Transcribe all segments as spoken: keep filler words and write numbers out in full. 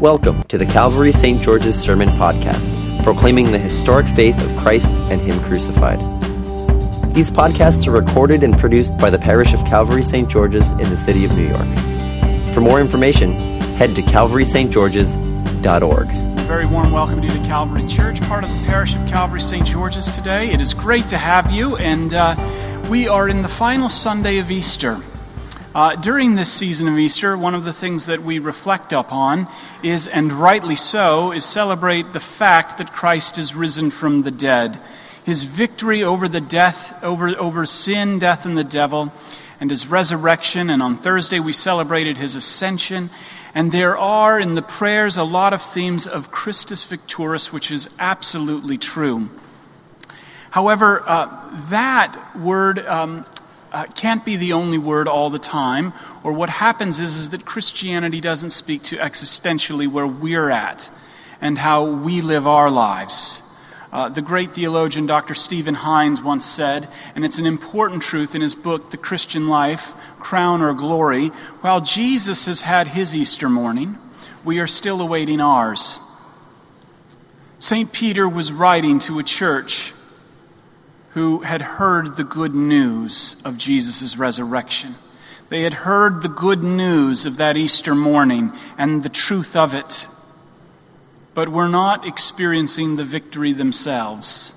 Welcome to the Calvary Saint George's Sermon Podcast, proclaiming the historic faith of Christ and Him crucified. These podcasts are recorded and produced by the parish of Calvary Saint George's in the city of New York. For more information, head to calvary s t georges dot org. A very warm welcome to you to Calvary Church, part of the parish of Calvary Saint George's today. It is great to have you, and uh, we are in the final Sunday of Easter. Uh, during this season of Easter, one of the things that we reflect upon is, and rightly so, is celebrate the fact that Christ is risen from the dead. His victory over the death, over, over sin, death, and the devil, and his resurrection. And on Thursday we celebrated his ascension. And there are in the prayers a lot of themes of Christus Victorus, which is absolutely true. However, uh, that word um, uh, can't be the only word all the time. Or what happens is, is that Christianity doesn't speak to existentially where we're at and how we live our lives. Uh, the great theologian Doctor Stephen Hines once said, and it's an important truth in his book, The Christian Life, Crown or Glory, while Jesus has had his Easter morning, we are still awaiting ours. Saint Peter was writing to a church who had heard the good news of Jesus' resurrection. They had heard the good news of that Easter morning and the truth of it, but were not experiencing the victory themselves.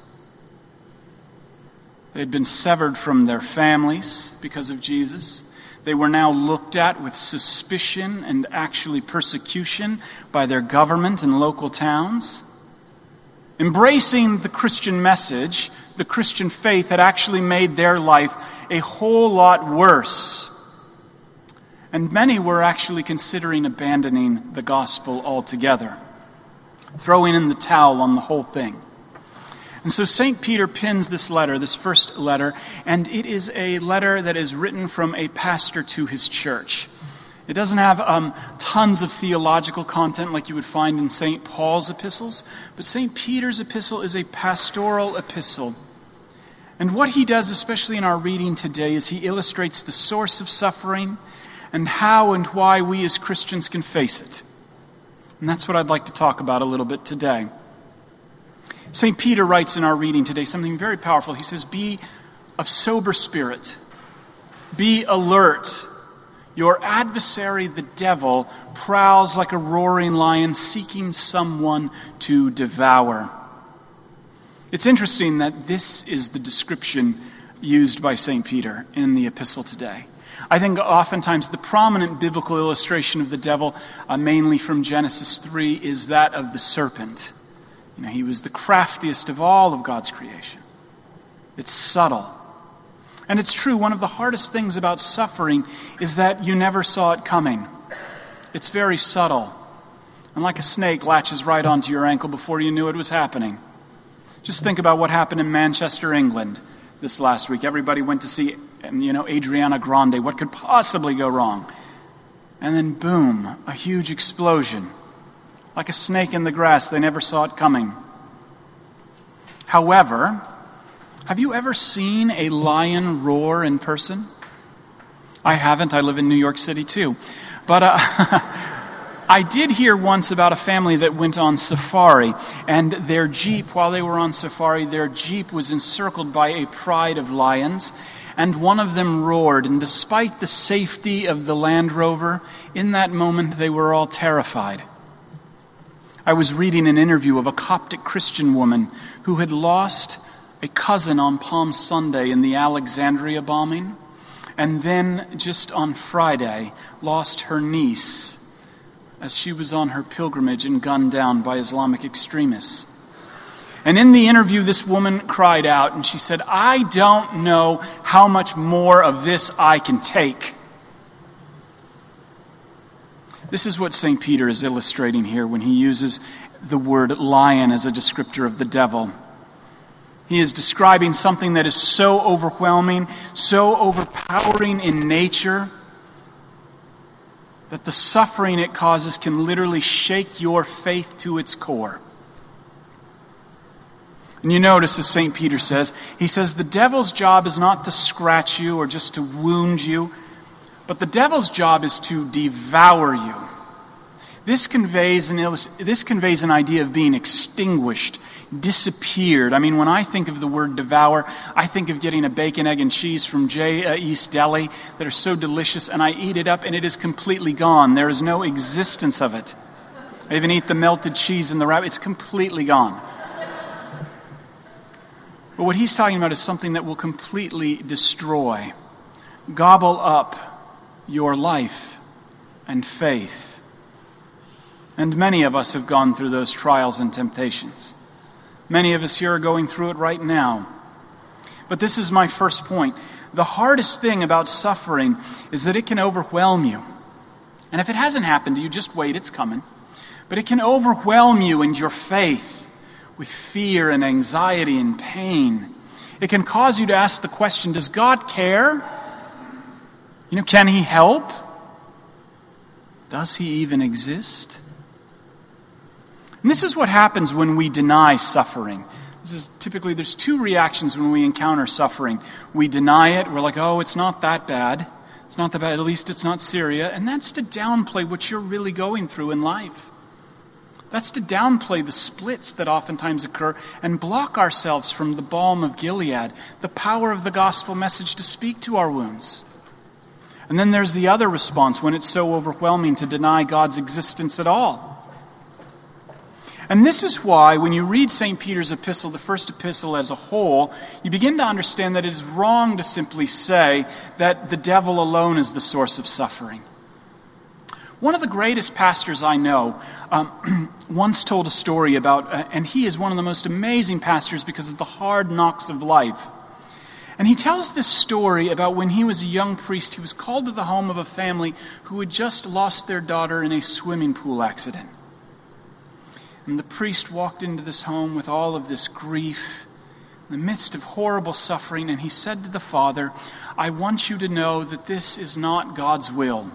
They had been severed from their families because of Jesus. They were now looked at with suspicion and actually persecution by their government and local towns. Embracing the Christian message, the Christian faith, had actually made their life a whole lot worse. And many were actually considering abandoning the gospel altogether, throwing in the towel on the whole thing. And so Saint Peter pins this letter, this first letter, and it is a letter that is written from a pastor to his church. It doesn't have um, tons of theological content like you would find in Saint Paul's epistles, but Saint Peter's epistle is a pastoral epistle. And what he does, especially in our reading today, is he illustrates the source of suffering and how and why we as Christians can face it. And that's what I'd like to talk about a little bit today. Saint Peter writes in our reading today something very powerful. He says, be of sober spirit. Be alert. Your adversary, the devil, prowls like a roaring lion seeking someone to devour. It's interesting that this is the description used by Saint Peter in the epistle today. I think oftentimes the prominent biblical illustration of the devil, uh, mainly from Genesis three, is that of the serpent. You know, he was the craftiest of all of God's creation. It's subtle. And it's true, one of the hardest things about suffering is that you never saw it coming. It's very subtle. And like a snake latches right onto your ankle before you knew it was happening. Just think about what happened in Manchester, England this last week. Everybody went to see, you know, Adriana Grande. What could possibly go wrong? And then boom, a huge explosion. Like a snake in the grass, they never saw it coming. However, have you ever seen a lion roar in person? I haven't. I live in New York City too. But uh, I did hear once about a family that went on safari, and their Jeep, while they were on safari, their Jeep was encircled by a pride of lions, and one of them roared, and despite the safety of the Land Rover, in that moment they were all terrified. I was reading an interview of a Coptic Christian woman who had lost a cousin on Palm Sunday in the Alexandria bombing, and then just on Friday lost her niece as she was on her pilgrimage and gunned down by Islamic extremists. And in the interview, this woman cried out, and she said, I don't know how much more of this I can take. This is what Saint Peter is illustrating here when he uses the word lion as a descriptor of the devil. He is describing something that is so overwhelming, so overpowering in nature, that the suffering it causes can literally shake your faith to its core. And you notice, as Saint Peter says, he says the devil's job is not to scratch you or just to wound you, but the devil's job is to devour you. This conveys an illus- this conveys an idea of being extinguished, disappeared. I mean, when I think of the word devour, I think of getting a bacon, egg, and cheese from J. Uh, East Deli that are so delicious, and I eat it up, and it is completely gone. There is no existence of it. I even eat the melted cheese and the wrap. It's completely gone. But what he's talking about is something that will completely destroy, gobble up your life and faith. And many of us have gone through those trials and temptations. Many of us here are going through it right now. But this is my first point. The hardest thing about suffering is that it can overwhelm you. And if it hasn't happened to you, just wait, it's coming. But it can overwhelm you in your faith with fear and anxiety and pain. It can cause you to ask the question, does God care? You know, can he help? Does he even exist? And this is what happens when we deny suffering. This is typically, there's two reactions when we encounter suffering. We deny it. We're like, oh, it's not that bad. It's not that bad. At least it's not Syria. And that's to downplay what you're really going through in life. That's to downplay the splits that oftentimes occur and block ourselves from the balm of Gilead, the power of the gospel message to speak to our wounds. And then there's the other response when it's so overwhelming to deny God's existence at all. And this is why when you read Saint Peter's epistle, the first epistle as a whole, you begin to understand that it is wrong to simply say that the devil alone is the source of suffering. One of the greatest pastors I know um, once told a story about, uh, and he is one of the most amazing pastors because of the hard knocks of life. And he tells this story about when he was a young priest, he was called to the home of a family who had just lost their daughter in a swimming pool accident. And the priest walked into this home with all of this grief, in the midst of horrible suffering, and he said to the father, I want you to know that this is not God's will.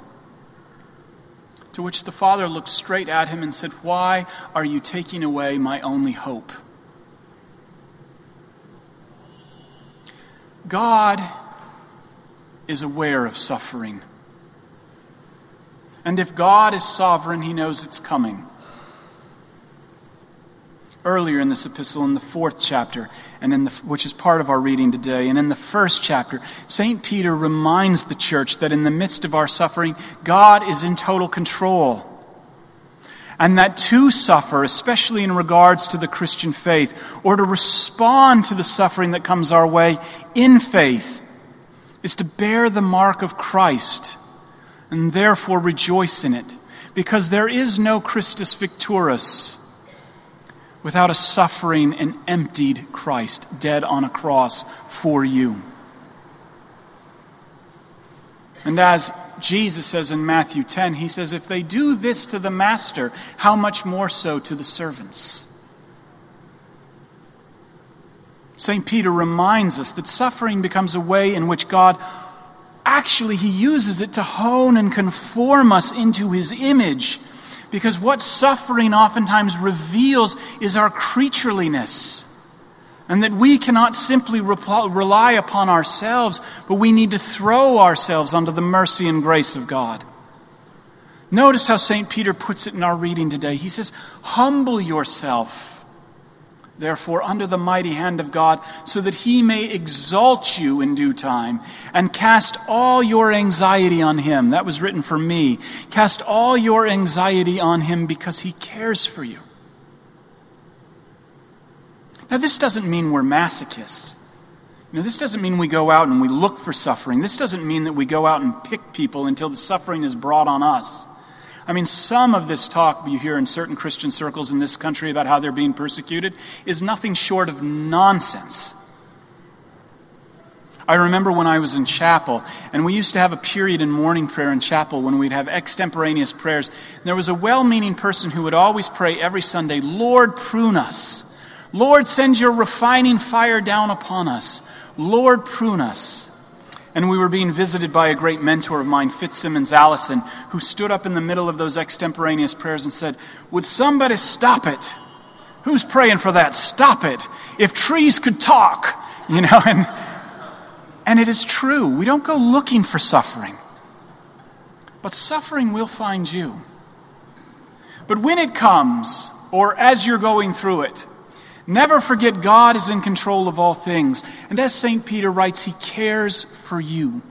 To which the father looked straight at him and said, why are you taking away my only hope? God is aware of suffering. And if God is sovereign, he knows it's coming. Earlier in this epistle, in the fourth chapter, and in the, which is part of our reading today, and in the first chapter, Saint Peter reminds the church that in the midst of our suffering, God is in total control. And that to suffer, especially in regards to the Christian faith, or to respond to the suffering that comes our way in faith, is to bear the mark of Christ, and therefore rejoice in it. Because there is no Christus Victorus without a suffering and emptied Christ dead on a cross for you. And as Jesus says in Matthew ten, he says, if they do this to the master, how much more so to the servants? Saint Peter reminds us that suffering becomes a way in which God, actually he uses it to hone and conform us into his image. Because what suffering oftentimes reveals is our creatureliness. And that we cannot simply rely upon ourselves, but we need to throw ourselves under the mercy and grace of God. Notice how Saint Peter puts it in our reading today. He says, humble yourself, therefore, under the mighty hand of God, so that he may exalt you in due time, and cast all your anxiety on him. That was written for me. Cast all your anxiety on him because he cares for you. Now, this doesn't mean we're masochists. You know, this doesn't mean we go out and we look for suffering. This doesn't mean that we go out and pick people until the suffering is brought on us. I mean, some of this talk you hear in certain Christian circles in this country about how they're being persecuted is nothing short of nonsense. I remember when I was in chapel, and we used to have a period in morning prayer in chapel when we'd have extemporaneous prayers. And there was a well-meaning person who would always pray every Sunday, Lord, prune us. Lord, send your refining fire down upon us. Lord, prune us. And we were being visited by a great mentor of mine, Fitzsimmons Allison, who stood up in the middle of those extemporaneous prayers and said, would somebody stop it? Who's praying for that? Stop it. If trees could talk, you know, and, and it is true. We don't go looking for suffering. But suffering will find you. But when it comes, or as you're going through it, never forget God is in control of all things. And as Saint Peter writes, he cares for you.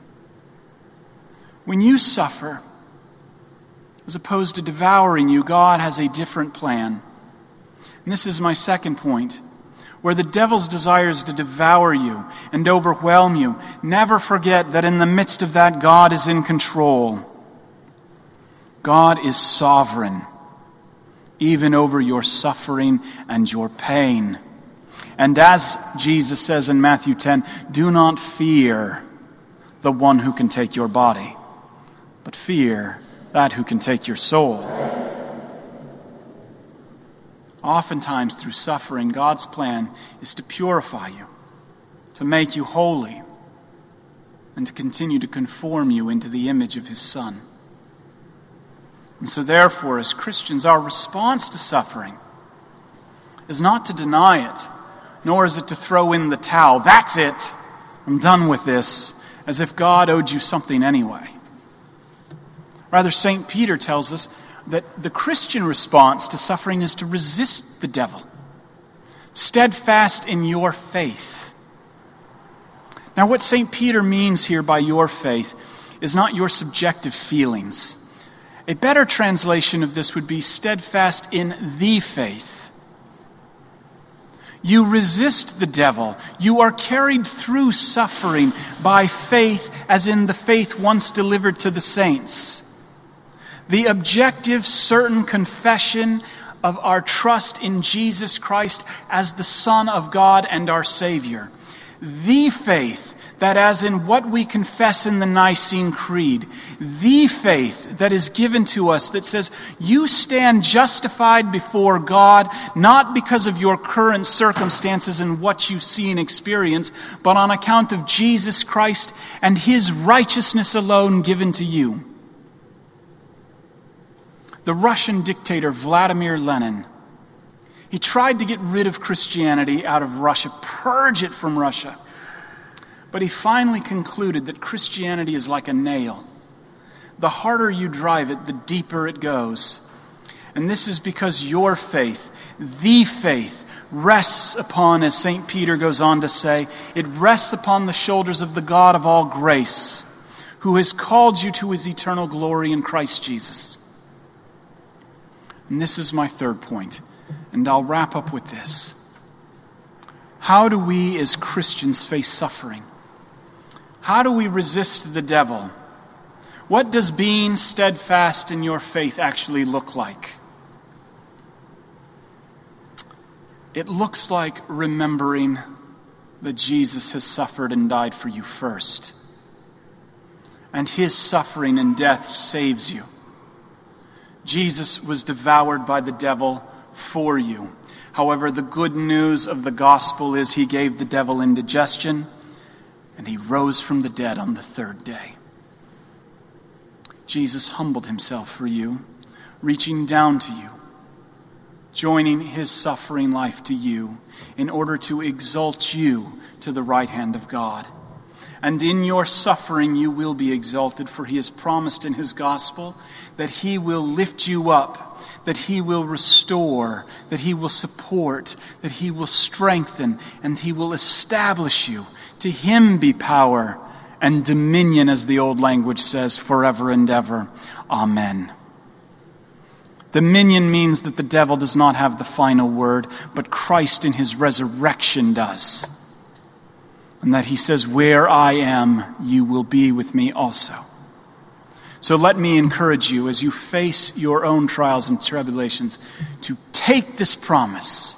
When you suffer, as opposed to devouring you, God has a different plan. And this is my second point. Where the devil's desire is to devour you and overwhelm you, never forget that in the midst of that, God is in control. God is sovereign, even over your suffering and your pain. And as Jesus says in Matthew ten, do not fear the one who can take your body, but fear that who can take your soul. Oftentimes, through suffering, God's plan is to purify you, to make you holy, and to continue to conform you into the image of His Son. And so therefore, as Christians, our response to suffering is not to deny it, nor is it to throw in the towel. That's it. I'm done with this, as if God owed you something anyway. Rather, Saint Peter tells us that the Christian response to suffering is to resist the devil, steadfast in your faith. Now, what Saint Peter means here by your faith is not your subjective feelings. A better translation of this would be steadfast in the faith. You resist the devil. You are carried through suffering by faith, as in the faith once delivered to the saints. The objective, certain confession of our trust in Jesus Christ as the Son of God and our Savior. The faith that, as in what we confess in the Nicene Creed, the faith that is given to us that says, you stand justified before God, not because of your current circumstances and what you see and experience, but on account of Jesus Christ and His righteousness alone given to you. The Russian dictator Vladimir Lenin, he tried to get rid of Christianity out of Russia, purge it from Russia. But he finally concluded that Christianity is like a nail. The harder you drive it, the deeper it goes. And this is because your faith, the faith, rests upon, as Saint Peter goes on to say, it rests upon the shoulders of the God of all grace, who has called you to His eternal glory in Christ Jesus. And this is my third point, and I'll wrap up with this. How do we as Christians face suffering? How do we resist the devil? What does being steadfast in your faith actually look like? It looks like remembering that Jesus has suffered and died for you first. And His suffering and death saves you. Jesus was devoured by the devil for you. However, the good news of the gospel is He gave the devil indigestion, and He rose from the dead on the third day. Jesus humbled Himself for you, reaching down to you, joining His suffering life to you in order to exalt you to the right hand of God. And in your suffering you will be exalted, for He has promised in His gospel that He will lift you up, that He will restore, that He will support, that He will strengthen, and He will establish you. To Him be power and dominion, as the old language says, forever and ever. Amen. Dominion means that the devil does not have the final word, but Christ in His resurrection does. And that He says, where I am, you will be with me also. So let me encourage you, as you face your own trials and tribulations, to take this promise.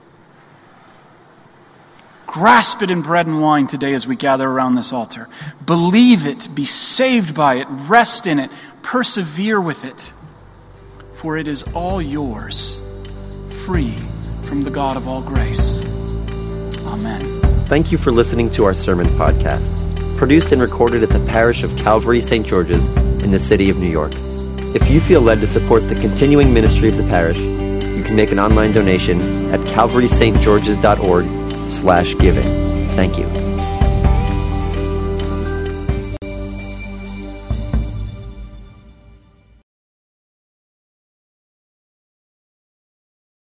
Grasp it in bread and wine today as we gather around this altar. Believe it, be saved by it, rest in it, persevere with it. For it is all yours, free from the God of all grace. Amen. Thank you for listening to our sermon podcast, produced and recorded at the parish of Calvary Saint George's in the city of New York. If you feel led to support the continuing ministry of the parish, you can make an online donation at calvarystgeorges dot org slash giving. Thank you.